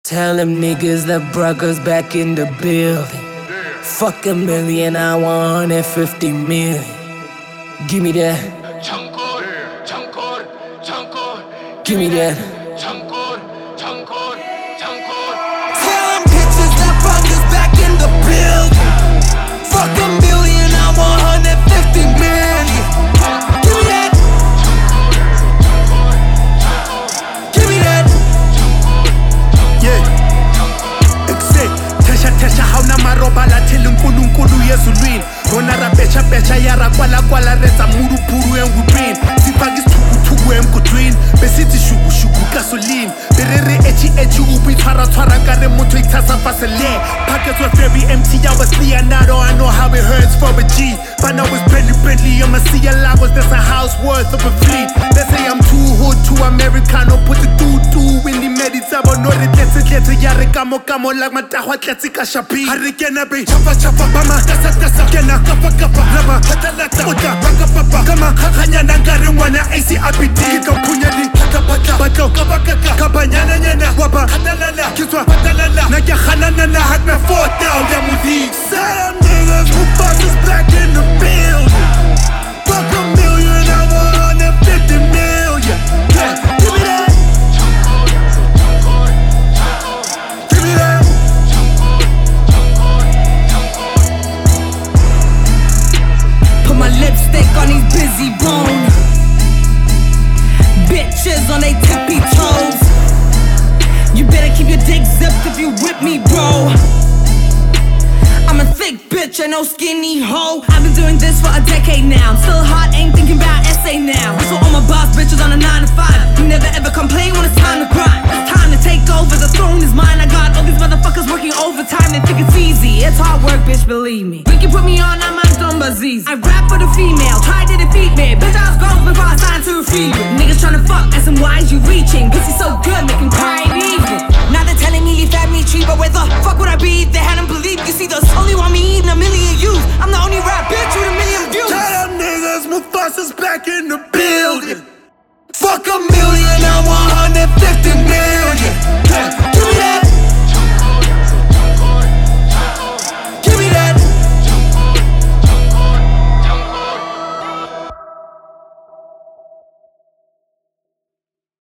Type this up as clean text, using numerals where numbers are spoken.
Tell them niggas the brugger's back in the building. Fuck $1 million, I want 150 million. Give me that. Give me that. Tell them bitches that brugger's back in the building. Fuck $1 million, I want 150 million. Give me that. Give me that. Tesha hauna maroba la thele nkulunkulu yezulwini rona ra pecha yara kwala reza murupuru engudwini sifaka isithukuthuku emgudwini besithi shukushuku gasoline berere echi ubithwara nkare motho ithatha fasele pockets were very empty. I was Leonardo, I know how it hurts for a G. But now it's Bentley, I'ma see a Lagos, that's a house worth of a fleet. They say I'm too hood, too Americano, put the doo-doo in the meditable. No, the let's yare kamo like my tahwa tletzika shapi. Harikena be chapa bama tasa kena kapa lama hatalata uta papa kama hanya nangare mwana ACRPD kapunyali bato kabanyana waba hatalala kiswa hatalala na yakhanana hat me 4 down ya mudi. Some niggas who fuck is back in the building. Fuck $1 million, I want 150 million. Yeah, give me that. Give me that. Put my lipstick on these busy bone. Bitches on they tippy toes. You better keep your dick zipped if you with me, bro. I'm a thick bitch, I no skinny hoe. I've been doing this for a decade now. I'm still hot, ain't thinking about essay now. That's what all my boss bitches on a 9 to 5. You never ever complain when it's time to grind. It's time to take over the throne.